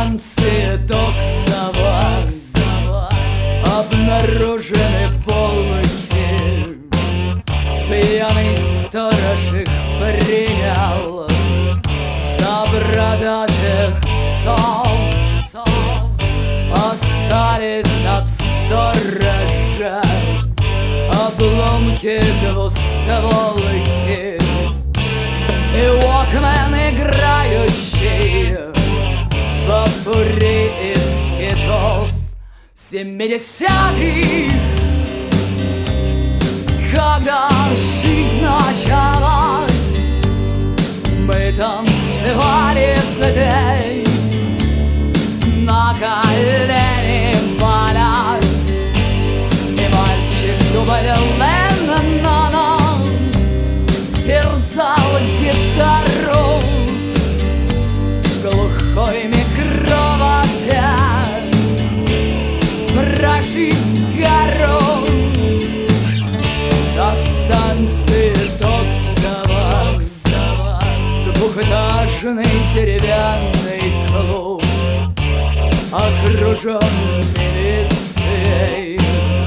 станции Доксова обнаружены полки. Пьяный сторож их принял за бродячих псов. Остались от сторожа обломки двустволки и Walkman, играющий попурри из хитов 70-х. Когда жизнь началась, мы танцевали здесь, на колени молясь, и мальчик дубль Леннона терзал гитару, глухой микрофон опять прошись гору до станции Доксова. Двухэтажный деревянный клуб, окружен милицией,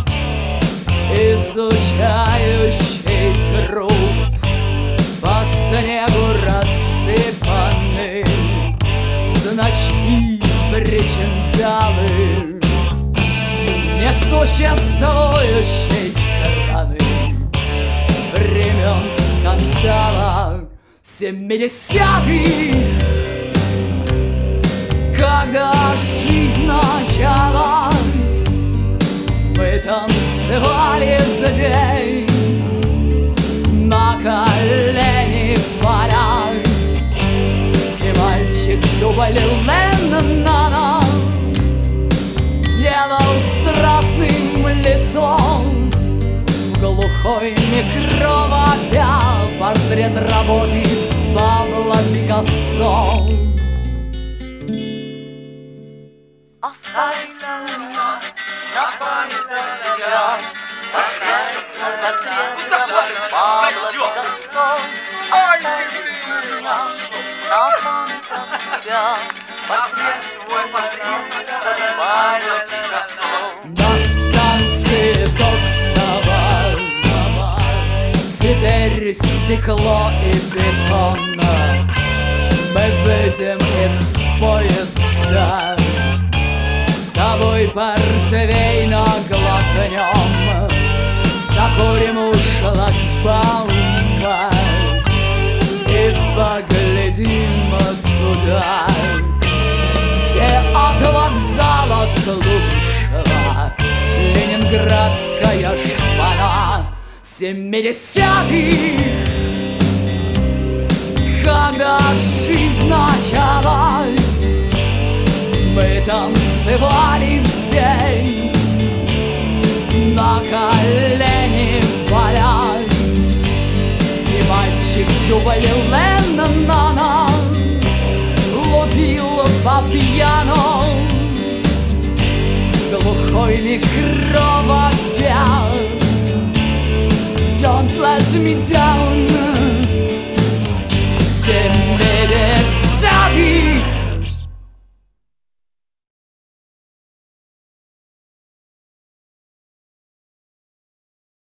изучающий труп. По снегу рассыпаны значки, причиндалы несуществующей страны времен скандала 70-х. Когда жизнь началась, мы танцевали здесь, на колени молясь, и мальчик дубль Леннона делал страстным лицом в глухой микрофон опять портрет работы Павла Пикассо. Останься у меня на память о тебя, портрет Павла Пикассо. Останься у меня на память о тебя, портрет Павла Пикассо. На станции Доксова теперь стекло и бетон. Мы выйдем из поезда, с тобой портвейн глотнем, закурим у шлагбаума и поглядим туда, где от вокзала Клушева ленинградская шпана 70-х. Когда жизнь началась, мы танцевали здесь, на колени молясь, и мальчик дубль Леннона лупил по пьяну, глухой микрофон опять. Don't let me down.